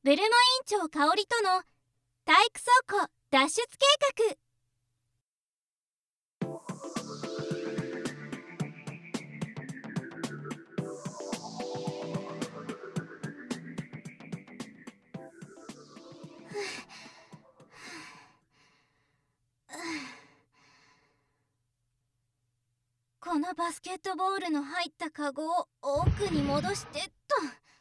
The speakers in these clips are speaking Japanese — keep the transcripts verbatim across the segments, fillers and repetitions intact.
ブルマ委員長香織との体育倉庫脱出計画。このバスケットボールの入ったカゴを奥に戻してっと。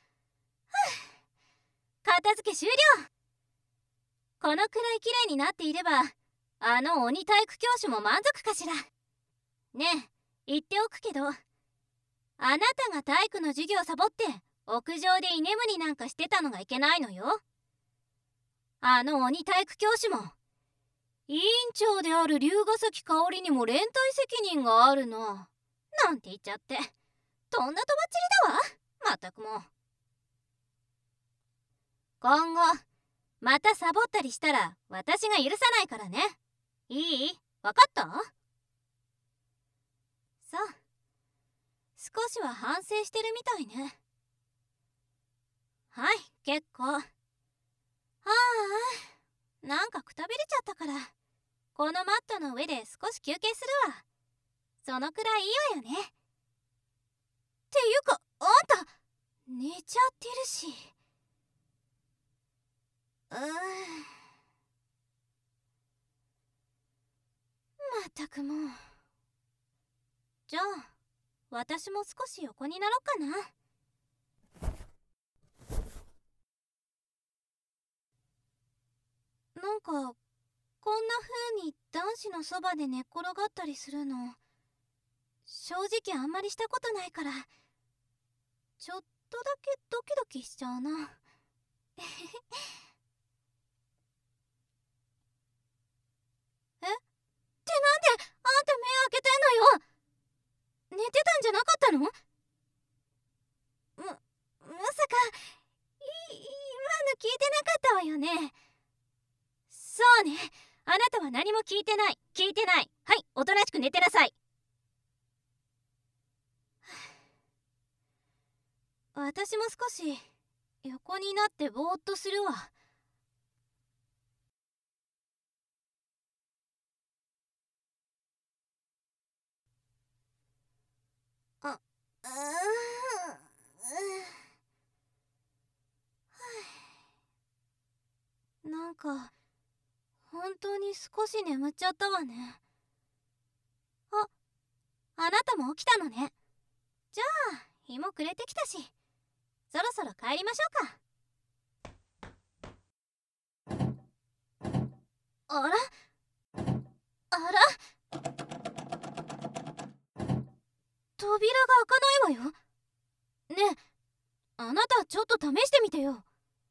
片付け終了。このくらい綺麗になっていれば、あの鬼体育教師も満足かしら。ねえ、言っておくけど、あなたが体育の授業をサボって屋上で居眠りなんかしてたのがいけないのよ。あの鬼体育教師も委員長である龍ヶ崎香織にも連帯責任があるのなんて言っちゃって、とんだとばっちりだわ。まったくもう。今後またサボったりしたら私が許さないからね。いい？わかった？そう、少しは反省してるみたいね。はい、結構。はあ、なんかくたびれちゃったから、このマットの上で少し休憩するわ。そのくらいいいわよね。っていうか、あんた寝ちゃってるし。うーん、まったくもう。じゃあ私も少し横になろうかな。なんかこんな風に男子のそばで寝っ転がったりするの、正直あんまりしたことないから、ちょっとだけドキドキしちゃうな。えってなんであんた目開けてんのよ。寝てたんじゃなかったの？ま、まさかい今の聞いてなかったわよね。そうね、あなたは何も聞いてない。聞いてない。はい、おとなしく寝てなさい。私も少し横になってぼーっとするわ。あ、うーん、なんか本当に少し眠っちゃったわね。あ、あなたも起きたのね。じゃあ日も暮れてきたし、そろそろ帰りましょうか。あらあら、扉が開かないわよ。ねえ、あなたちょっと試してみてよ。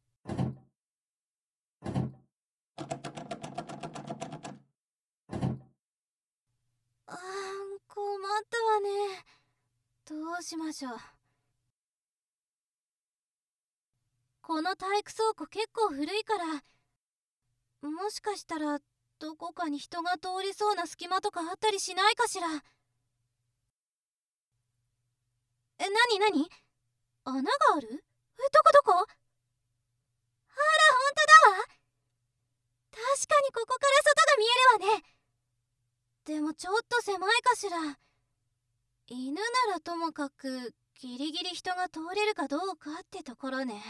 あー、困ったわね。どうしましょう。この体育倉庫結構古いから、もしかしたらどこかに人が通りそうな隙間とかあったりしないかしら。え、なになに？穴がある？え、どこどこ？あら、ほんとだわ。確かにここから外が見えるわね。でもちょっと狭いかしら。犬ならともかくギリギリ人が通れるかどうかってところね。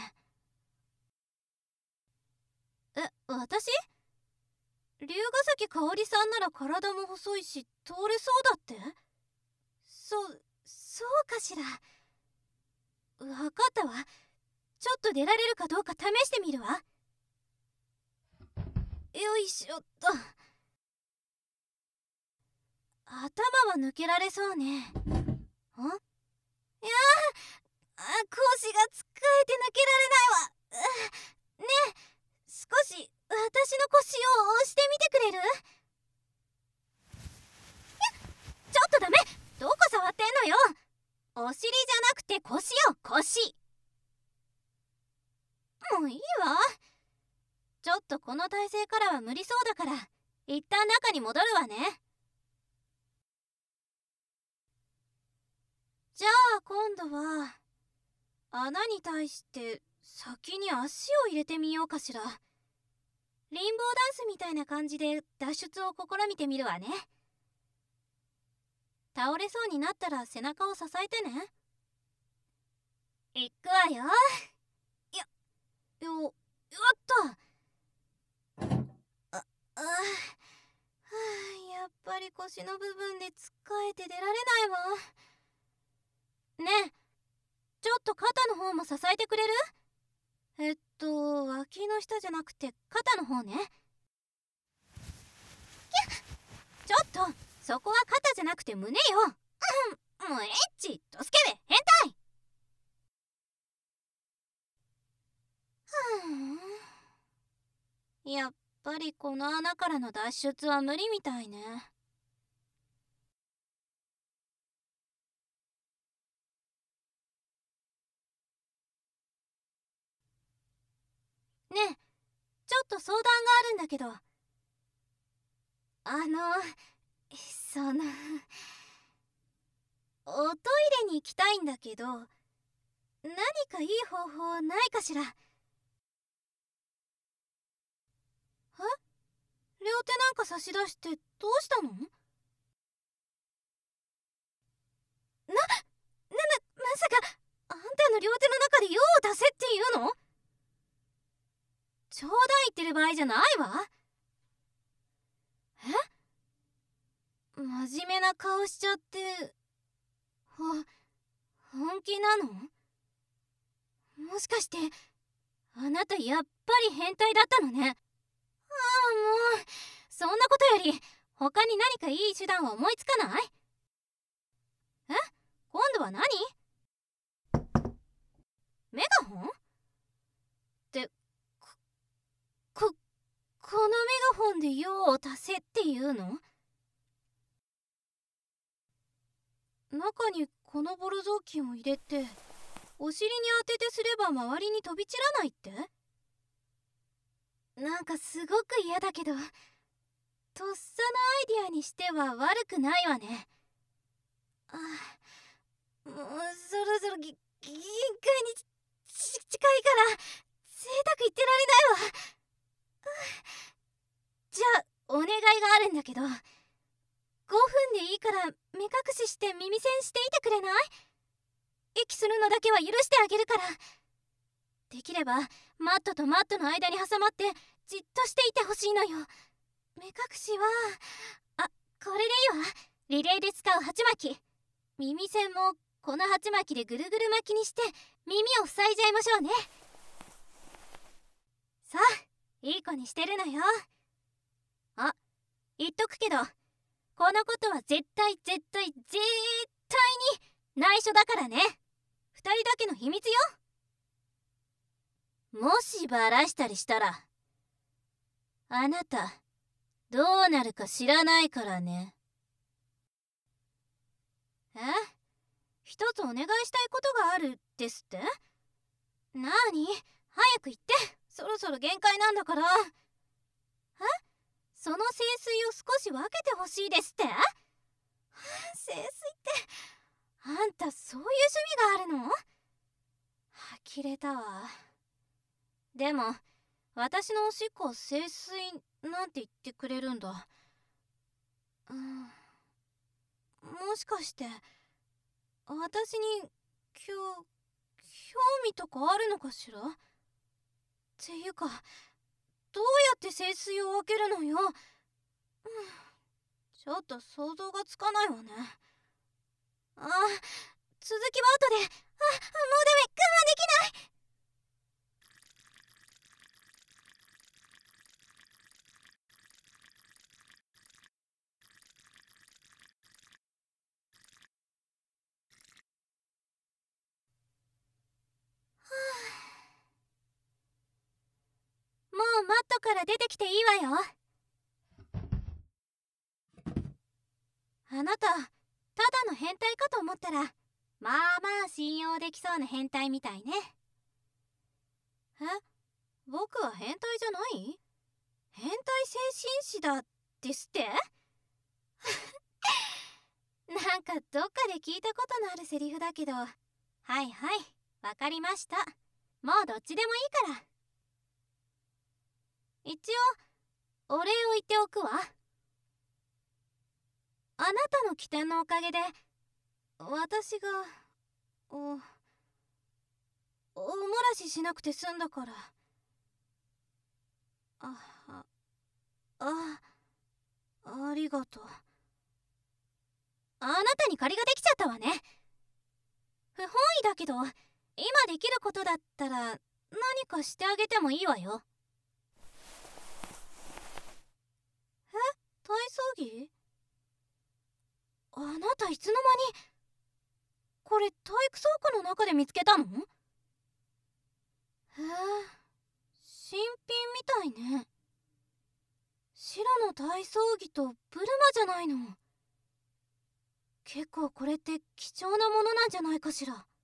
え、私？龍ヶ崎香織さんなら体も細いし通れそうだって？そ、そうかしら。わかったわ。ちょっと出られるかどうか試してみるわ。よいしょっと。頭は抜けられそうね。ん？いやー、あ、腰がつっかえて抜けられないわ。ねえ、少し私の腰を押してみてくれる？ちょっとダメ。どこ触ってんのよ。お尻じゃなくて腰よ、腰。もういいわ。ちょっとこの体勢からは無理そうだから、一旦中に戻るわね。じゃあ今度は穴に対して先に足を入れてみようかしら。リンボーダンスみたいな感じで脱出を試みてみるわね。倒れそうになったら背中を支えてね。いくわよ。よよよっと。あああ、やっぱり腰の部分でつっかえて出られないわ。ねえ、ちょっと肩の方も支えてくれる？えっと脇の下じゃなくて肩の方ね。ちょっとそこは肩じゃなくて胸よ。もうエッチとスケベ変態。やっぱりこの穴からの脱出は無理みたいね。ねえ、ちょっと相談があるんだけど。あのそのおトイレに行きたいんだけど、何かいい方法ないかしら。え？両手なんか差し出してどうしたの？な、な、な、まさかあんたの両手の中で用を足せっていうの？冗談言ってる場合じゃないわ。え？真面目な顔しちゃって。ほ、本気なの？もしかしてあなたやっぱり変態だったのね。ああ、もうそんなことより他に何かいい手段は思いつかない？え？今度は何？メガホン？ってこ、こ、このメガホンで用を足せっていうの？中にこのボロ雑巾を入れてお尻に当ててすれば周りに飛び散らないって？なんかすごく嫌だけど、とっさのアイディアにしては悪くないわね。ああ、もうそろそろぎ限界にち近いから贅沢言ってられないわ。じゃあお願いがあるんだけど、ごふんでいいから目隠しして耳栓していてくれない？息するのだけは許してあげるから。できればマットとマットの間に挟まってじっとしていてほしいのよ。目隠しはあ、これでいいわ。リレーで使う鉢巻き。耳栓もこの鉢巻きでぐるぐる巻きにして耳を塞いじゃいましょうね。さあ、いい子にしてるのよ。あ、言っとくけど、このことは絶対絶対絶対に内緒だからね。二人だけの秘密よ。もしバラしたりしたらあなたどうなるか知らないからね。え？一つお願いしたいことがあるですって？なーに？早く言って。そろそろ限界なんだから。え？その聖水を少し分けてほしいですって？聖水ってあんたそういう趣味があるの？呆れたわ。でも私のおしっこを聖水なんて言ってくれるんだ。うん、もしかして私にきょ興味とかあるのかしら？っていうかどうやって聖水を分けるのよ。うん、ちょっと想像がつかないわね。あ、続きは後で。あ、もうダメ、我慢できない。もうマットから出てきていいわよ。あなたただの変態かと思ったらまあまあ信用できそうな変態みたいね。え？僕は変態じゃない？変態精神師だですって？なんかどっかで聞いたことのあるセリフだけど。はいはい、わかりました。 もうどっちでもいいから。一応お礼を言っておくわ。あなたの機転のおかげで私がおお漏らししなくて済んだから。あああありがとう。あなたに借りができちゃったわね。不本意だけど今できることだったら何かしてあげてもいいわよ。え、体操着？あなたいつの間に。これ体育倉庫の中で見つけたの？へえ、新品みたいね。白の体操着とブルマじゃないの。結構これって貴重なものなんじゃないかしら。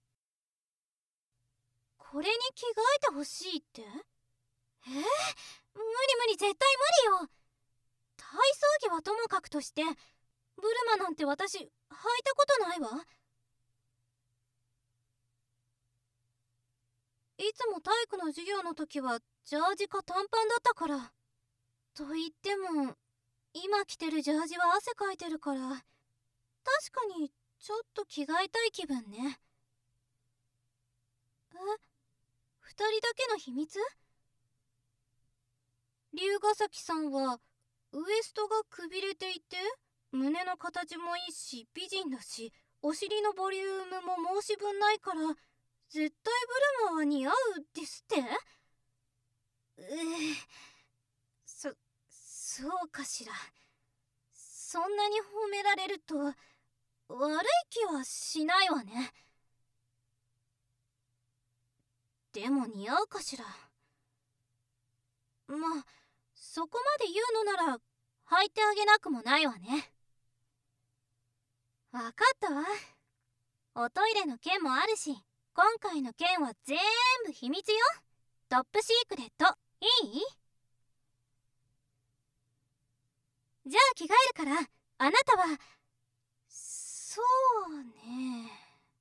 これに着替えてほしいって？えー、無理無理、絶対無理よ。体操着はともかくとしてブルマなんて私履いたことないわ。いつも体育の授業の時はジャージか短パンだったから。と言っても今着てるジャージは汗かいてるから、確かにちょっと着替えたい気分ね。え、二人だけの秘密？龍ヶ崎さんはウエストがくびれていて胸の形もいいし美人だし、お尻のボリュームも申し分ないから絶対ブルマは似合うですって？えー、そそうかしら。そんなに褒められると悪い気はしないわね。でも似合うかしら。まあそこまで言うのなら履いてあげなくもないわね。わかったわ。おトイレの件もあるし今回の件は全部秘密よ。トップシークレット。いい？じゃあ着替えるからあなたは。そうね、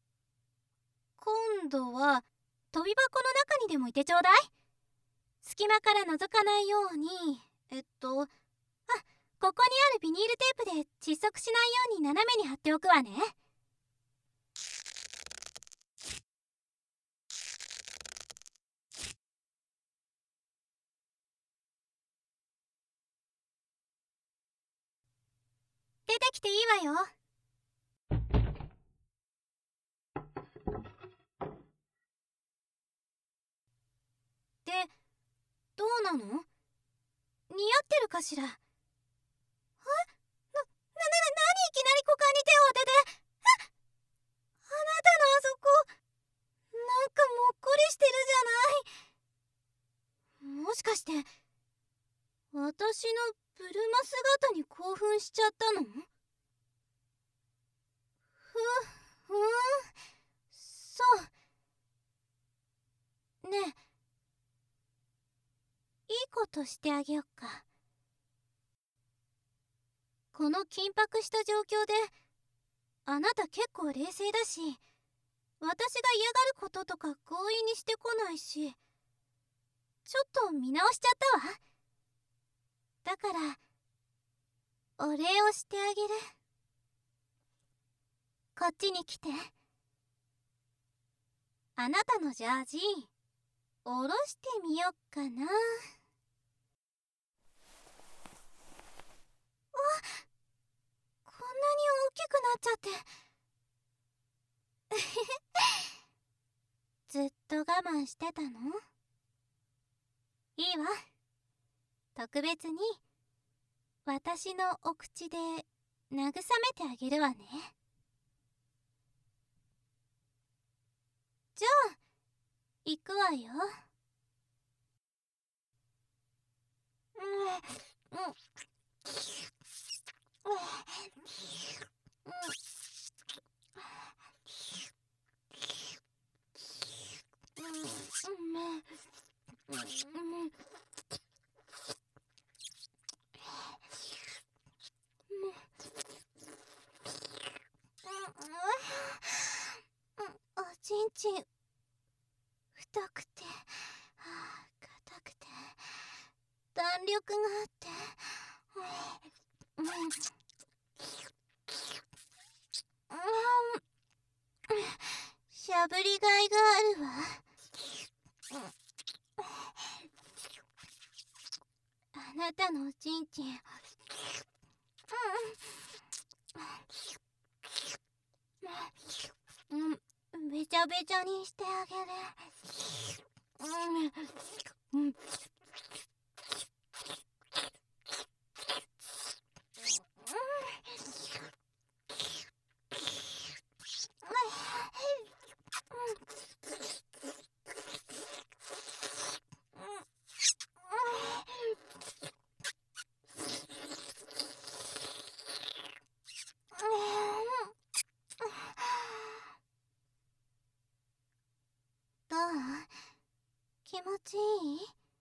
今度は飛び箱の中にでもいてちょうだい。隙間から覗かないように、えっとあ、ここにあるビニールテープで窒息しないように斜めに貼っておくわね。出てきていいわよ。で、どうなの？似合ってるかしら？え？な、な、な、な、何いきなり股間に手を当てて。あ、あなたのあそこなんかもっこりしてるじゃない。もしかして私のブルマ姿に興奮しちゃったの？ふ、ふん、そう。ねえ、いいことしてあげよっか。この緊迫した状況であなた結構冷静だし、私が嫌がることとか強引にしてこないし、ちょっと見直しちゃったわ。だからお礼をしてあげる。こっちに来て。あなたのジャージ下ろしてみよっかな。あ、こんなに大きくなっちゃってずっと我慢してたの？いいわ、特別に私のお口で慰めてあげるわね。じゃあ行くわよ。うん、うん、うん、おちんちん太く力があって、うん、うん、しゃぶりがいがあるわ。あなたのおちんちん、うん、うん、べちゃべちゃにしてあげる。うん、うん、どう？気持ちいい？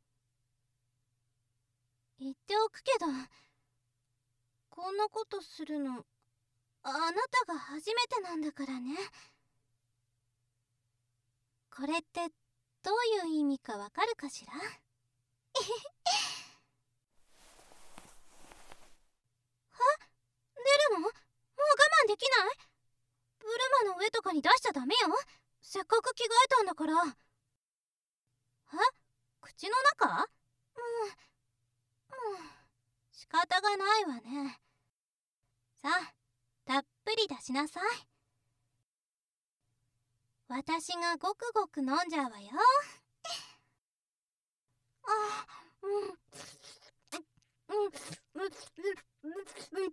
言っておくけど、こんなことするのあなたが初めてなんだからね。これってどういう意味かわかるかしら？は？出るの？もう我慢できない？ブルマの上とかに出しちゃダメよ。せっかく着替えたんだから。え？口の中？うん、うん、仕方がないわね。さあ、たっぷり出しなさい。私がごくごく飲んじゃうわよ。あ、うん、うん、うん、うん、うん、うん、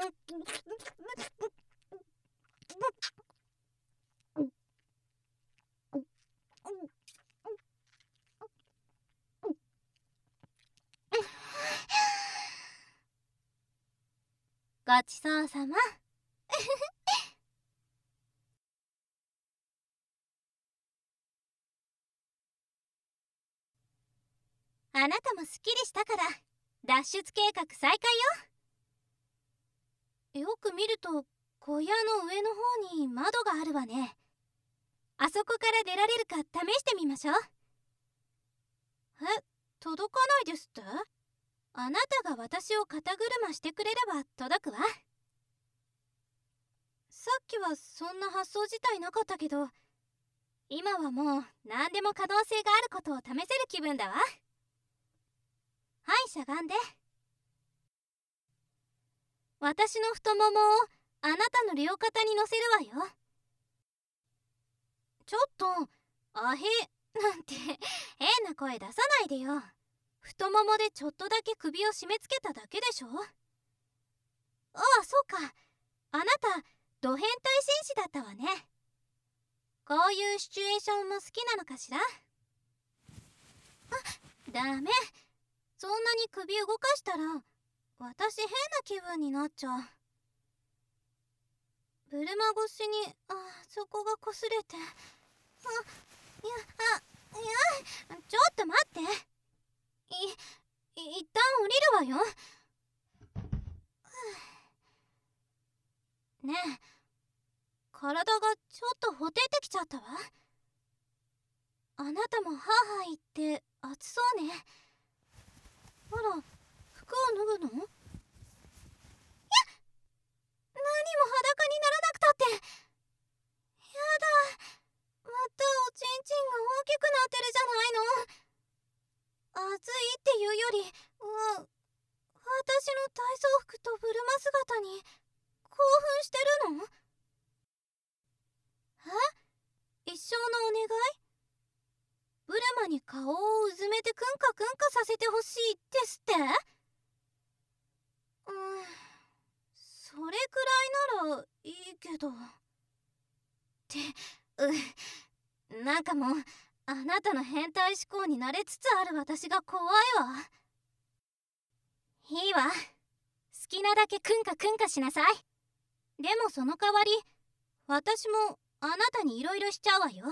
ごちそうさま。あなたもすっきりしたから脱出計画再開よ。よく見ると小屋の上の方に窓があるわね。あそこから出られるか試してみましょう。え、届かないですって？あなたが私を肩車してくれれば届くわ。さっきはそんな発想自体なかったけど、今はもう何でも可能性があることを試せる気分だわ。はい、しゃがんで。私の太ももをあなたの両肩に乗せるわよ。ちょっと、あへなんて変な声出さないでよ。太ももでちょっとだけ首を締め付けただけでしょ。ああ、そうか。あなたド変態紳士だったわね。こういうシチュエーションも好きなのかしら。あ、ダメ。そんなに首動かしたら私変な気分になっちゃう。ブルマ越しにあそこが擦れて、あ、いや、あ、いや、ちょっと待って。い一旦降りるわよ。ねえ、体がちょっとほてってきちゃったわ。あなたもハーハー言って暑そうね。あら、服を脱ぐの？いや、何も裸にならなくたって。やだ、またおちんちんが大きくなってるじゃないの。暑いっていうより、わ、私の体操服とブルマ姿に興奮してるの？え？一生のお願い？ブルマに顔をうずめてくんかくんかさせてほしいですって？うん、それくらいならいいけど。って、う、なんかもうあなたの変態思考に慣れつつある私が怖いわ。いいわ、好きなだけくんかくんかしなさい。でもその代わり私もあなたにいろいろしちゃうわよ。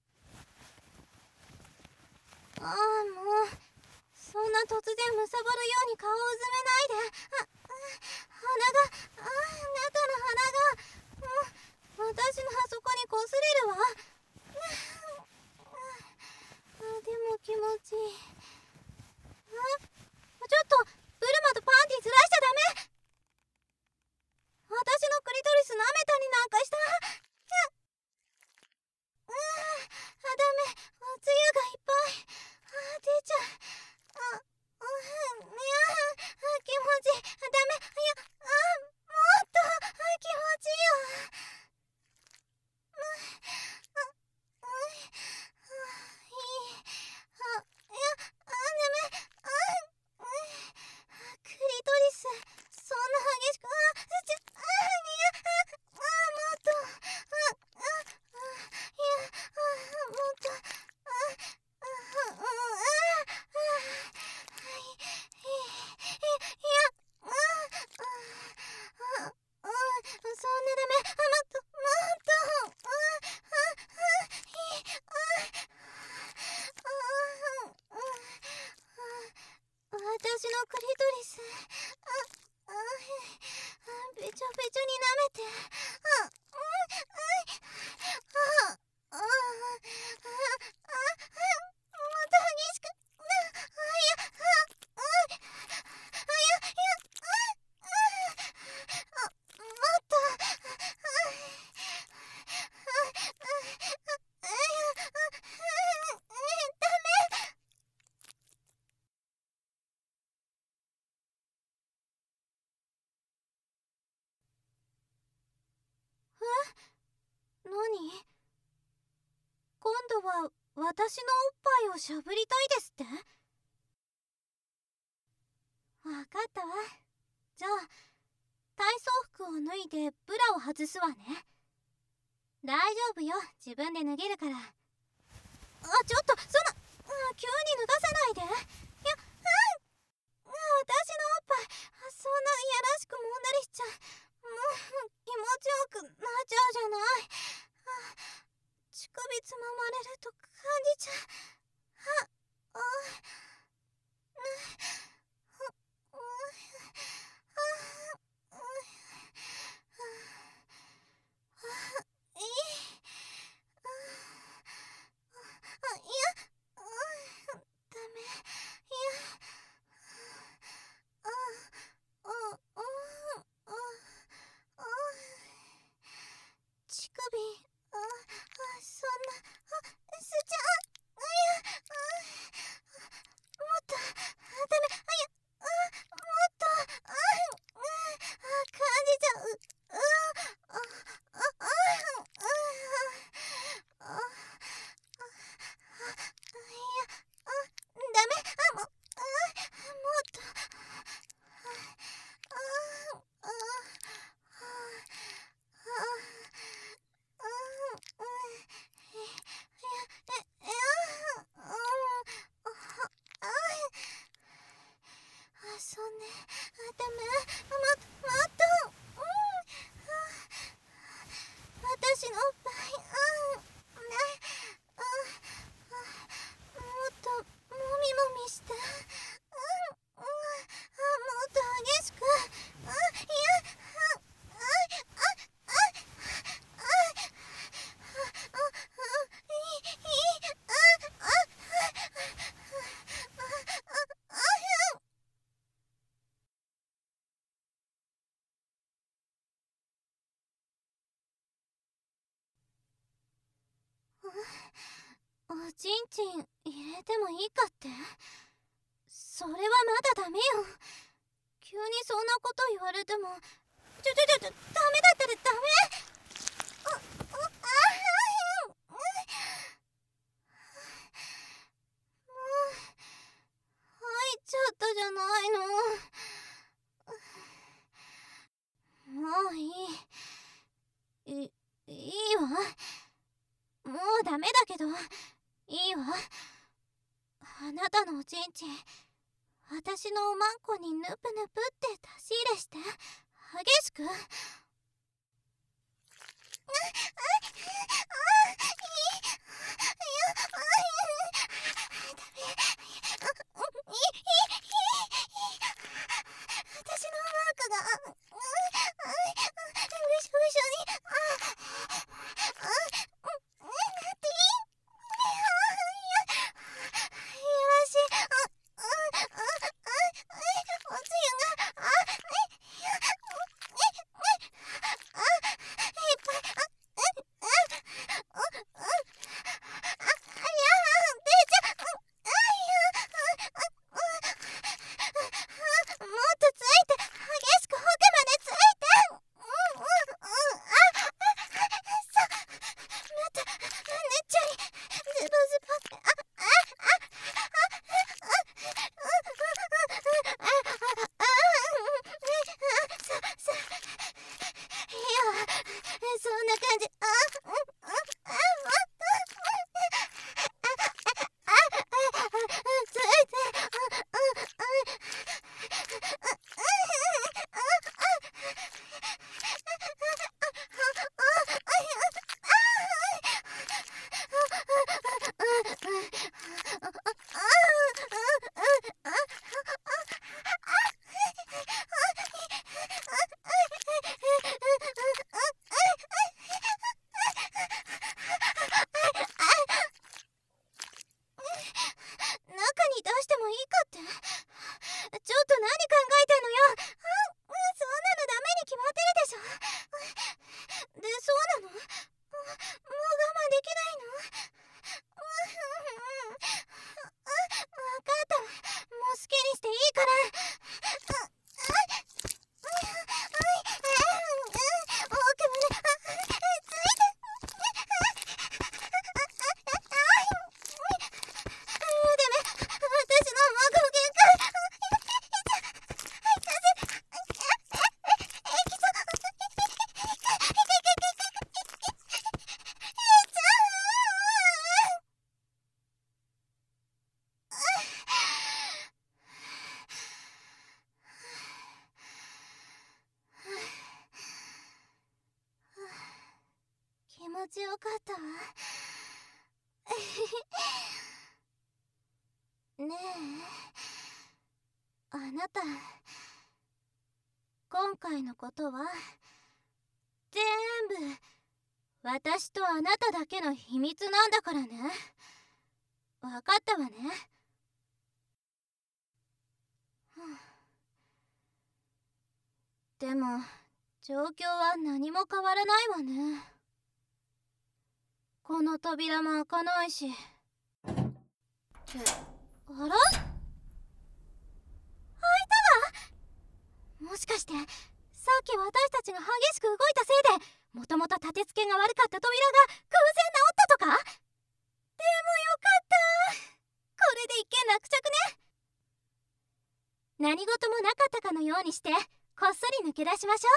ああ、もうそんな突然貪るように顔をうずめないで。あ、鼻が、あ、あなたの鼻が、もう私のあそこに擦れるわ。あ、でも気持ちいい。あ、ちょっとクリトリス。ああべちょべちょに舐めて。ああああああもっと激しく。あいやああいやいやあもっと。何？今度は私のおっぱいをしゃぶりたいですって？わかったわ。じゃあ体操服を脱いでブラを外すわね。大丈夫よ、自分で脱げるから。あ、ちょっとそんな、うん、急に脱がさないで。いや、うん、私のおっぱいそんないやらしく揉んだりしちゃもう気持ちよくなっちゃうじゃない。乳首つままれると感じちゃう。ああ乳首、あ、あ、そんな、あ、すちゃう、あ、いや、あ、もっと、ダメ、あ、いや、あ、もっと、あ、あ、感じちゃう、あ、あ、あ、あ、あ、あ、あ、いや、あ、ダメ、あ、も、あ、もっと、あ、あ、あ、そんね、ダメ、も、もっと、うん、私のおっぱい、うん、ね、あ、あ、もっともみもみして、うん、うん、あ、もっと激しく、あ、いや、あ、あ、あ、あ、あ、あ、いい、いい、あ、あ、あ、あ、あ、おちんちん入れてもいいかって？それはまだダメよ。急にそんなこと言われても。ちょちょちょちょ、ダメだったらダメ。あ、あ、あ、あ、もう入っちゃったじゃないの。もういい。い、いいわ。もうダメだけどいいわ。あなたのおちんちん私のおまんこにぬぷぬぷって出し入れして激しく。あ、あ、あ、あ、いい、いや、あ、ダメ、あ、いい、いい、いい、私のマークが、あ、あ、あ、ぐしょぐしょに、あ、あ、うん、なっていい、あ、いや、いやらしい、あ、あ、あ、あ、おつゆが、あ、いや、あ、いっぱい、あ、あ、あ、あ、あ、いや、出ちゃう、あ、いや、 持ちよかったわ。ねえ、あなた、今回のことは全部私とあなただけの秘密なんだからね。わかったわね。でも状況は何も変わらないわね。この扉も開かないし。って、あら？開いたわ。もしかしてさっき私たちが激しく動いたせいでもともと立て付けが悪かった扉が偶然治ったとか？でもよかった。これで一件落着ね。何事もなかったかのようにしてこっそり抜け出しましょ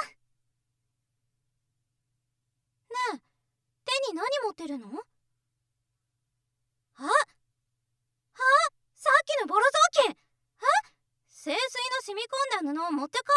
う。ねえ、手に何持ってるの？ああ、さっきのボロ雑巾。え、聖水の染み込んだ布を持って帰